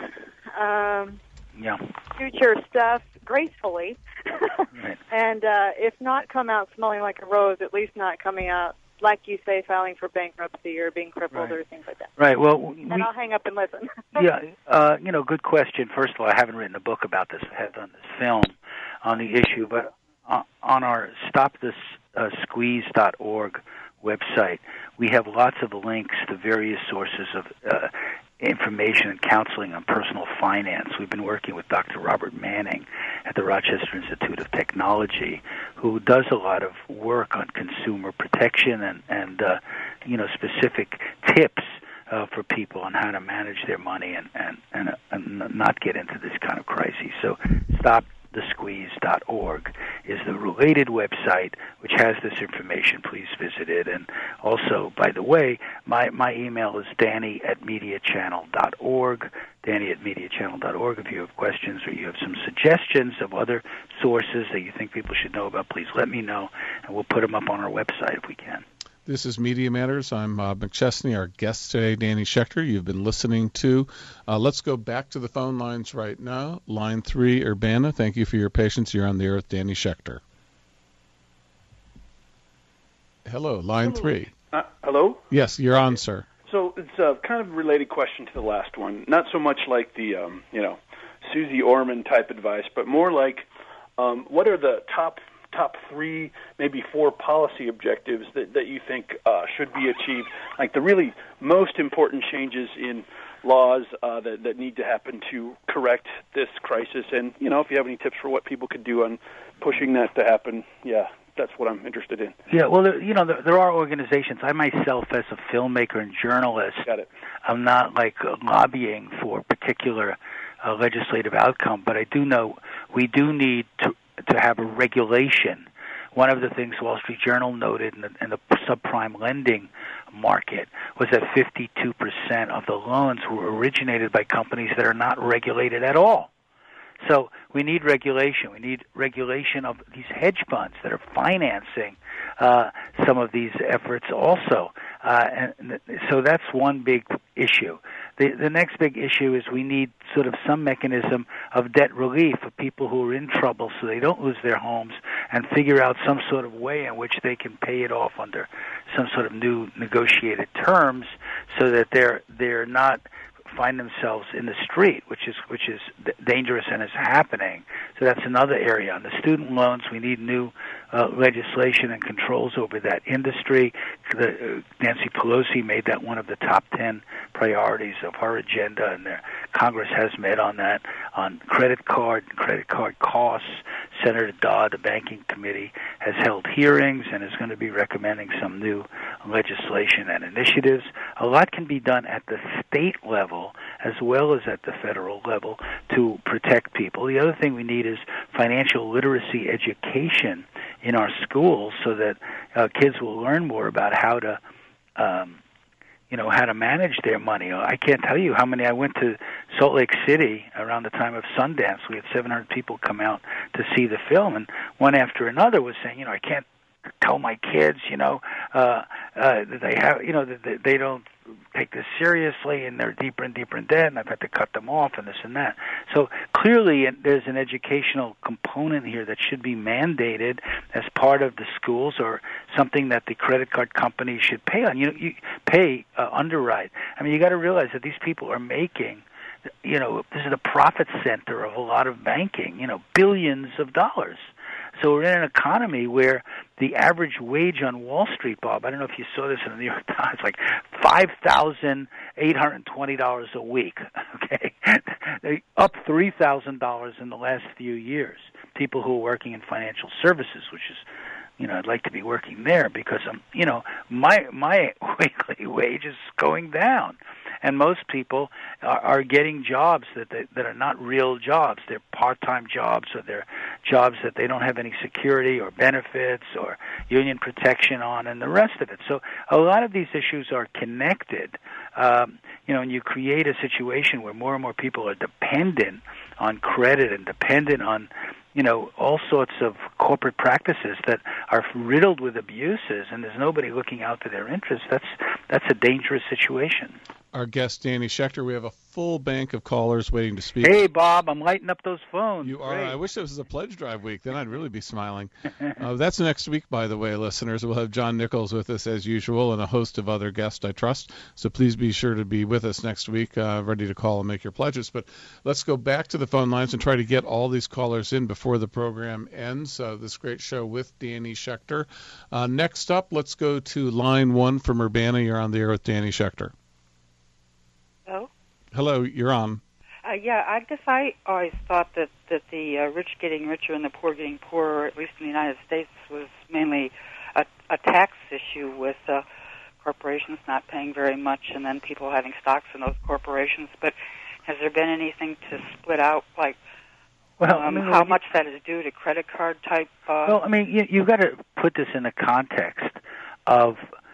future stuff gracefully, right. And if not come out smelling like a rose, at least not coming out, like you say, filing for bankruptcy or being crippled or things like that. Right. Well, and I'll hang up and listen. Good question. First of all, I haven't written a book about this. I have done this film on the issue, but on our StopTheSqueeze.org website, we have lots of links to various sources of information and counseling on personal finance. We've been working with Dr. Robert Manning at the Rochester Institute of Technology, who does a lot of work on consumer protection and specific tips for people on how to manage their money and not get into this kind of crisis. So StopTheSqueeze.org is the related website which has this information. Please visit it. And also, by the way, my email is danny@mediachannel.org, danny@mediachannel.org. If you have questions or you have some suggestions of other sources that you think people should know about, please let me know, and we'll put them up on our website if we can. This is Media Matters. I'm Bob McChesney. Our guest today, Danny Schechter, you've been listening to. Let's go back to the phone lines right now. Line 3, Urbana. Thank you for your patience. You're on the air with Danny Schechter. Hello, line 3. Hello? Yes, you're on, sir. So it's a kind of related question to the last one. Not so much like the, Susie Orman type advice, but more like what are the top 3, maybe 4 policy objectives that you think should be achieved, like the really most important changes in laws that need to happen to correct this crisis, and if you have any tips for what people could do on pushing that to happen, that's what I'm interested in. Yeah, well, there are organizations. I myself, as a filmmaker and journalist, I'm not lobbying for a particular legislative outcome, but I do know we do need to have a regulation. One of the things Wall Street Journal noted in the subprime lending market was that 52% of the loans were originated by companies that are not regulated at all. So we need regulation. We need regulation of these hedge funds that are financing some of these efforts also. And so that's one big issue. The next big issue is we need sort of some mechanism of debt relief for people who are in trouble so they don't lose their homes, and figure out some sort of way in which they can pay it off under some sort of new negotiated terms so that they're not find themselves in the street, which is dangerous and is happening. So that's another area. On the student loans, we need new legislation and controls over that industry. Nancy Pelosi made that one of the top 10 priorities of her agenda, and Congress has met on that. On credit card costs, Senator Dodd, the Banking Committee, has held hearings and is going to be recommending some new legislation and initiatives. A lot can be done at the state level as well as at the federal level to protect people. The other thing we need is financial literacy education in our schools so that kids will learn more about how to how to manage their money. I can't tell you how many. I went to Salt Lake City around the time of Sundance. We had 700 people come out to see the film, and one after another was saying, I can't tell my kids, that they have, that they don't take this seriously, and they're deeper and deeper in debt, and I've had to cut them off, and this and that. So clearly, there's an educational component here that should be mandated as part of the schools, or something that the credit card companies should pay on. You pay underwrite. I mean, you got to realize that these people are making. This is the profit center of a lot of banking. Billions of dollars. So we're in an economy where the average wage on Wall Street, Bob, I don't know if you saw this in the New York Times, like $5,820 a week, okay? They up $3,000 in the last few years. People who are working in financial services, which is, I'd like to be working there because, my weekly wage is going down. And most people are getting jobs that are not real jobs. They're part-time jobs, or they're jobs that they don't have any security or benefits or union protection on, and the rest of it. So a lot of these issues are connected. And you create a situation where more and more people are dependent on credit and dependent on all sorts of corporate practices that are riddled with abuses, and there's nobody looking out for their interests. That's a dangerous situation. Our guest, Danny Schechter. We have a full bank of callers waiting to speak. Hey, Bob, I'm lighting up those phones. You are. Great. I wish this was a pledge drive week. Then I'd really be smiling. That's next week, by the way, listeners. We'll have John Nichols with us as usual, and a host of other guests, I trust. So please be sure to be with us next week, ready to call and make your pledges. But let's go back to the phone lines and try to get all these callers in before the program ends. This great show with Danny Schechter. Next up, let's go to line 1 from Urbana. You're on the air with Danny Schechter. Hello, you're on. I guess I always thought that the rich getting richer and the poor getting poorer, at least in the United States, was mainly a tax issue with corporations not paying very much and then people having stocks in those corporations. But has there been anything to split out, like how much that is due to credit card type? You've got to put this in the context of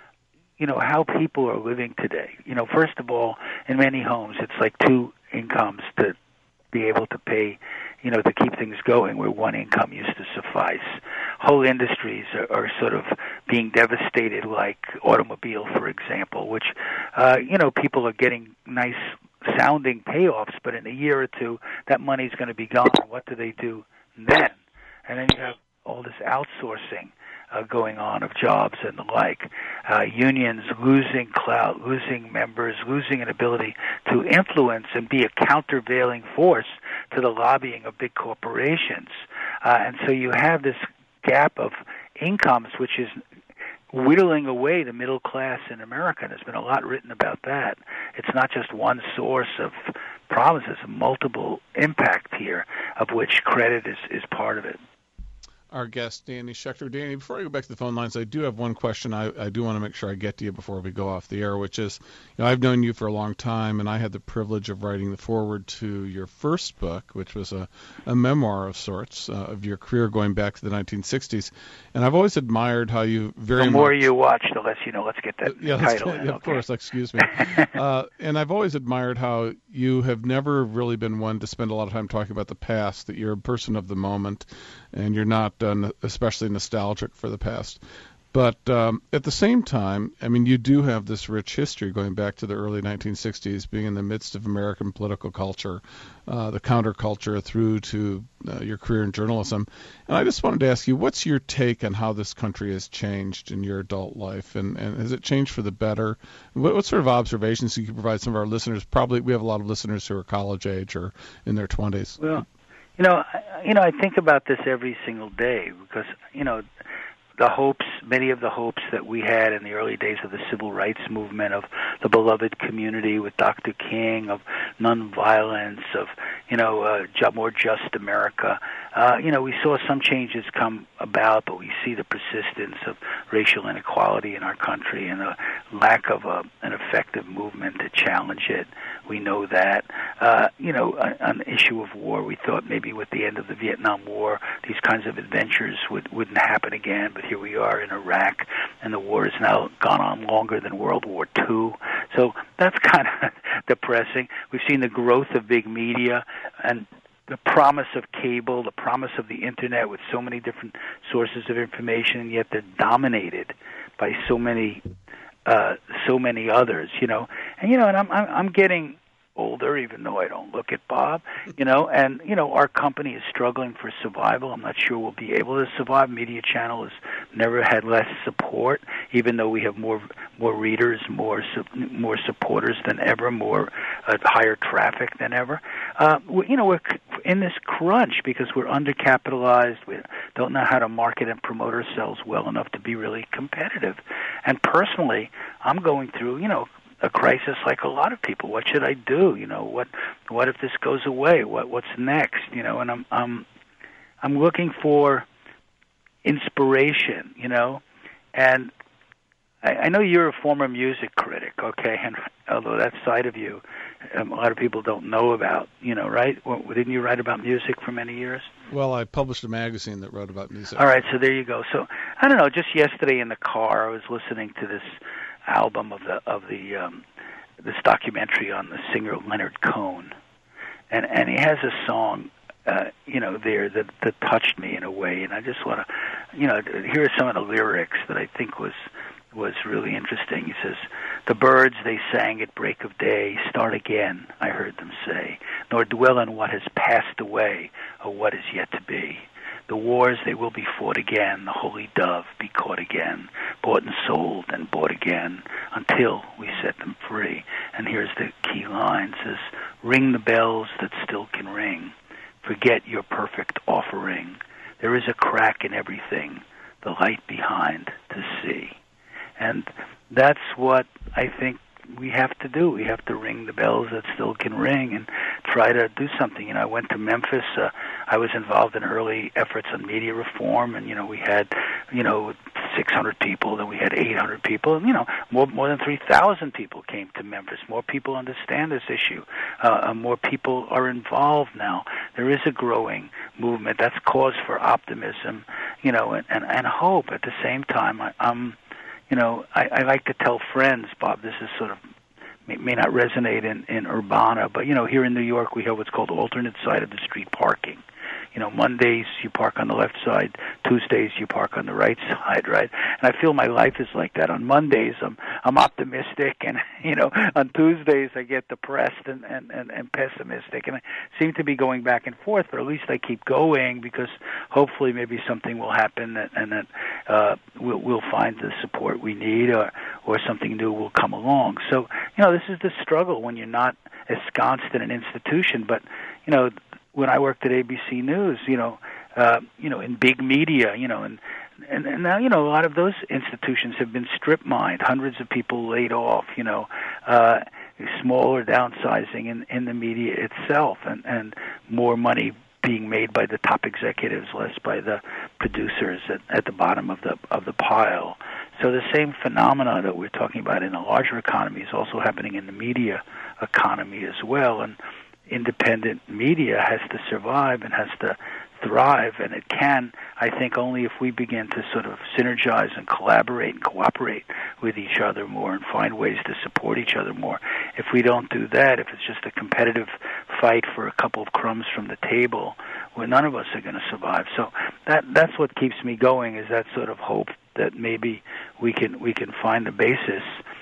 how people are living today. First of all, in many homes, it's like two incomes to be able to pay, to keep things going, where one income used to suffice. Whole industries are sort of being devastated, like automobile, for example, which, people are getting nice sounding payoffs, but in a year or two, that money's going to be gone. What do they do then? And then you have all this outsourcing going on of jobs and the like, unions losing clout, losing members, losing an ability to influence and be a countervailing force to the lobbying of big corporations. And so you have this gap of incomes, which is whittling away the middle class in America. And there's been a lot written about that. It's not just one source of problems. There's a multiple impact here, of which credit is part of it. Our guest, Danny Schechter. Danny, before I go back to the phone lines, I do have one question I do want to make sure I get to you before we go off the air, which is, I've known you for a long time, and I had the privilege of writing the foreword to your first book, which was a memoir of sorts of your career going back to the 1960s. And I've always admired how you The more you watch, the less you know. Let's get that title in. Of course, excuse me. And I've always admired how you have never really been one to spend a lot of time talking about the past, that you're a person of the moment, and you're not especially nostalgic for the past. But at the same time, you do have this rich history going back to the early 1960s, being in the midst of American political culture, the counterculture, through to your career in journalism. And I just wanted to ask you, what's your take on how this country has changed in your adult life? And has it changed for the better? What sort of observations can you provide some of our listeners? Probably we have a lot of listeners who are college age or in their 20s. Well, I think about this every single day because, many of the hopes that we had in the early days of the civil rights movement, of the beloved community with Dr. King, of nonviolence, of, more just America. We saw some changes come about, but we see the persistence of racial inequality in our country and a lack of an effective movement to challenge it. We know that. an issue of war. We thought maybe with the end of the Vietnam War, these kinds of adventures wouldn't happen again, but here we are in Iraq, and the war has now gone on longer than World War II. So that's kind of depressing. We've seen the growth of big media and the promise of cable, the promise of the internet with so many different sources of information, and yet they're dominated by so many others, And I'm getting older, even though I don't look it, Bob, and our company is struggling for survival. I'm not sure we'll be able to survive. Media Channel has never had less support, even though we have more readers, more supporters than ever, more higher traffic than ever. We're in this crunch because we're undercapitalized. We don't know how to market and promote ourselves well enough to be really competitive. And personally, I'm going through, a crisis like a lot of people. What should I do? What if this goes away? What's next? And I'm looking for inspiration, and I know you're a former music critic, okay, and although that side of you a lot of people don't know about, right? Well, didn't you write about music for many years? Well, I published a magazine that wrote about music. All right, so there you go. So I don't know, just yesterday in the car I was listening to this album of this documentary on the singer Leonard Cohen, and he has a song there that touched me in a way, and I just want to here are some of the lyrics that I think was really interesting. He says, "The birds they sang at break of day, start again, I heard them say, nor dwell on what has passed away or what is yet to be. The wars they will be fought again, the holy dove be caught again, bought and sold and bought again, until we set them free." And here's the key line, it says, "Ring the bells that still can ring, forget your perfect offering. There is a crack in everything, the light behind to see." And that's what I think we have to do. We have to ring the bells that still can ring and try to do something. I went to Memphis. I was involved in early efforts on media reform, and we had 600 people, then we had 800 people, and more than 3,000 people came to Memphis. More people understand this issue. More people are involved now. There is a growing movement. That's cause for optimism, and hope. At the same time, I like to tell friends, Bob, this is sort of, may not resonate in Urbana, but, here in New York we have what's called alternate side of the street parking. Mondays you park on the left side, Tuesdays you park on the right side, right? And I feel my life is like that. On Mondays I'm optimistic, and on Tuesdays I get depressed and pessimistic, and I seem to be going back and forth. But at least I keep going because hopefully maybe something will happen and that we'll find the support we need, or something new will come along. So this is the struggle when you're not ensconced in an institution, but when I worked at ABC News, in big media, and now, a lot of those institutions have been strip mined, hundreds of people laid off, smaller downsizing in the media itself, and more money being made by the top executives, less by the producers at the bottom of the pile. So the same phenomena that we're talking about in a larger economy is also happening in the media economy as well, and independent media has to survive and has to thrive, and it can, I think, only if we begin to sort of synergize and collaborate and cooperate with each other more and find ways to support each other more. If we don't do that, if it's just a competitive fight for a couple of crumbs from the table, well, none of us are going to survive. So that's what keeps me going, is that sort of hope that maybe we can find the basis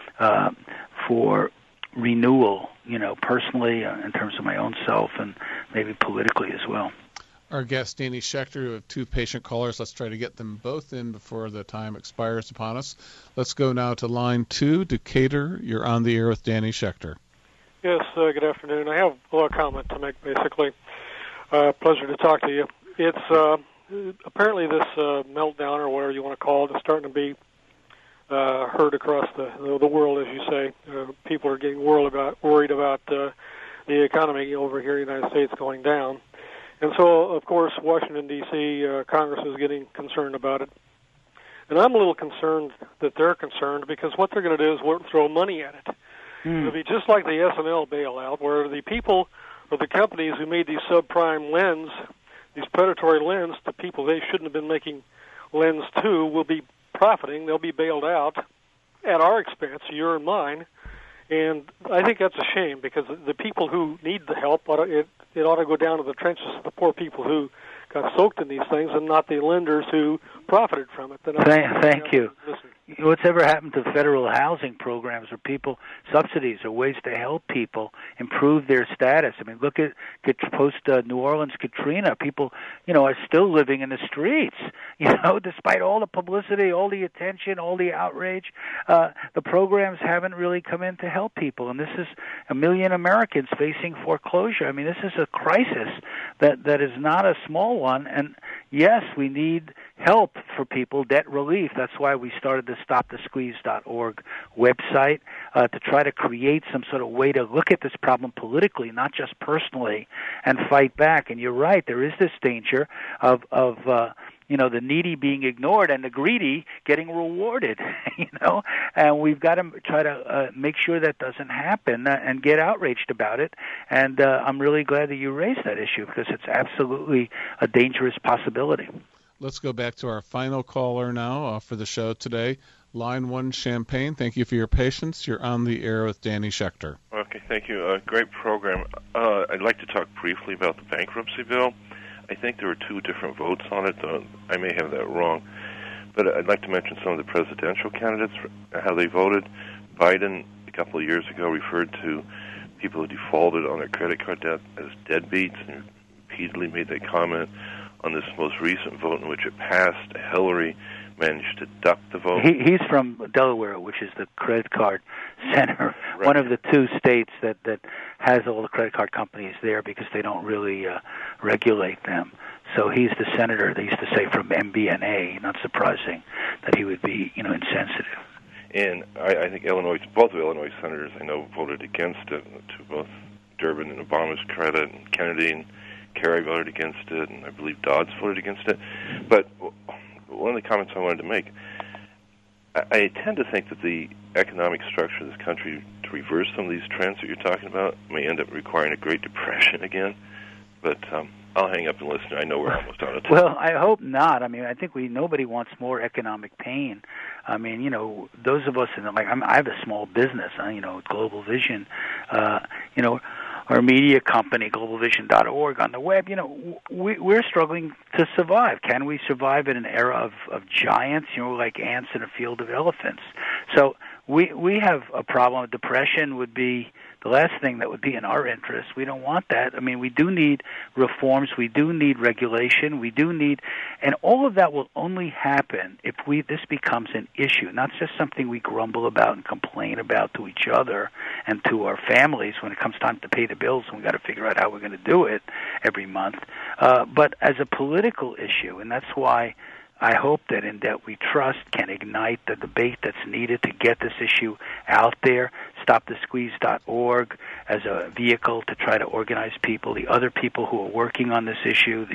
for renewal, personally, in terms of my own self, and maybe politically as well. Our guest, Danny Schechter, we have two patient callers. Let's try to get them both in before the time expires upon us. Let's go now to line 2. Decatur, you're on the air with Danny Schechter. Yes, good afternoon. I have a comment to make, basically. Pleasure to talk to you. It's apparently this meltdown, or whatever you want to call it, is starting to be heard across the world, as you say. People are getting worried about the economy over here in the United States going down. And so, of course, Washington, D.C., Congress is getting concerned about it. And I'm a little concerned that they're concerned, because what they're going to do is throw money at it. It'll be just like the S&L bailout, where the people or the companies who made these subprime lends, these predatory lends to people they shouldn't have been making lends to, will be profiting. They'll be bailed out at our expense, your and mine. And I think that's a shame, because the people who need the help, it ought to go down to the trenches of the poor people who got soaked in these things, and not the lenders who profited from it. Thank you. What's ever happened to federal housing programs or subsidies or ways to help people improve their status? I mean, look at post New Orleans Katrina. People, are still living in the streets. Despite all the publicity, all the attention, all the outrage, the programs haven't really come in to help people. And this is 1 million Americans facing foreclosure. I mean, this is a crisis that is not a small one. And yes, we need help for people, debt relief. That's why we started the StopTheSqueeze.org website, to try to create some sort of way to look at this problem politically, not just personally, and fight back. And you're right, there is this danger of the needy being ignored and the greedy getting rewarded, and we've got to try to make sure that doesn't happen and get outraged about it. And I'm really glad that you raised that issue, because it's absolutely a dangerous possibility. Let's go back to our final caller now for the show today. Line 1, Champaign. Thank you for your patience. You're on the air with Danny Schechter. Okay, thank you. Great program. I'd like to talk briefly about the bankruptcy bill. I think there were 2 different votes on it. I may have that wrong. But I'd like to mention some of the presidential candidates, how they voted. Biden, a couple of years ago, referred to people who defaulted on their credit card debt as deadbeats, and repeatedly made that comment. On this most recent vote in which it passed, Hillary managed to duck the vote. He's from Delaware, which is the credit card center, right. One of the 2 states that has all the credit card companies there, because they don't really regulate them. So he's the senator, they used to say, from MBNA. Not surprising that he would be, insensitive. And I think both of Illinois senators I know voted against it, to both Durbin and Obama's credit, and Kennedy and Kerry voted against it, and I believe Dodds voted against it. But one of the comments I wanted to make, I tend to think that the economic structure of this country, to reverse some of these trends that you're talking about, may end up requiring a Great Depression again. But I'll hang up and listen. I know we're almost out of time. Well, I hope not. I mean, I think nobody wants more economic pain. I mean, those of us I have a small business, Global Vision, our media company, globalvision.org, on the web, we're struggling to survive. Can we survive in an era of giants, like ants in a field of elephants? So we have a problem. Depression would be the last thing that would be in our interest. We don't want that. I mean, we do need reforms. We do need regulation. We do need, and all of that will only happen if this becomes an issue, not just something we grumble about and complain about to each other and to our families when it comes time to pay the bills, and we've got to figure out how we're going to do it every month, but as a political issue. And that's why I hope that In Debt We Trust can ignite the debate that's needed to get this issue out there. StopTheSqueeze.org as a vehicle to try to organize people, the other people who are working on this issue,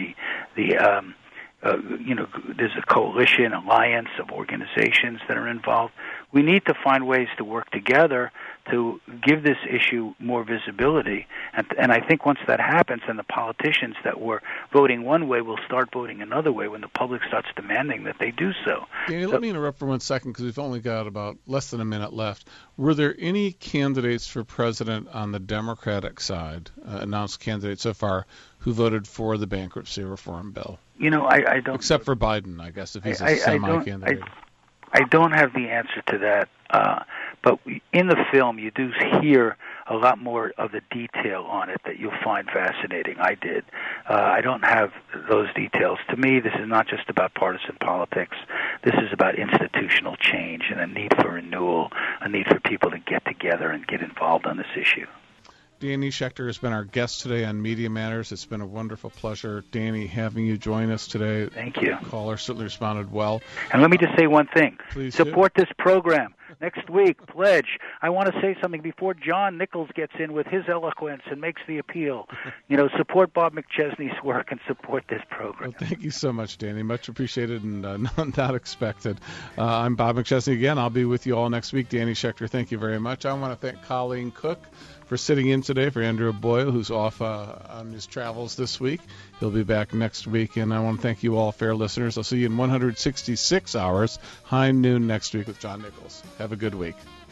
there's a coalition, alliance of organizations that are involved. We need to find ways to work together to give this issue more visibility. And I think once that happens, then the politicians that were voting one way will start voting another way when the public starts demanding that they do so. Danny, let me interrupt for 1 second, because we've only got about less than a minute left. Were there any candidates for president on the Democratic side, announced candidates so far, who voted for the bankruptcy reform bill? I don't. Except for Biden, I guess, if he's a semi-candidate. I don't have the answer to that, but in the film you do hear a lot more of the detail on it that you'll find fascinating. I did. I don't have those details. To me, this is not just about partisan politics. This is about institutional change and a need for renewal, a need for people to get together and get involved on this issue. Danny Schechter has been our guest today on Media Matters. It's been a wonderful pleasure, Danny, having you join us today. Thank you. The caller certainly responded well. And let me just say one thing. Please support this program. Next week, pledge. I want to say something before John Nichols gets in with his eloquence and makes the appeal. Support Bob McChesney's work and support this program. Well, thank you so much, Danny. Much appreciated and not expected. I'm Bob McChesney again. I'll be with you all next week. Danny Schechter, thank you very much. I want to thank Colleen Cook for sitting in today for Andrew Boyle, who's off on his travels this week. He'll be back next week. And I want to thank you all, fair listeners. I'll see you in 166 hours, high noon next week with John Nichols. Have a good week.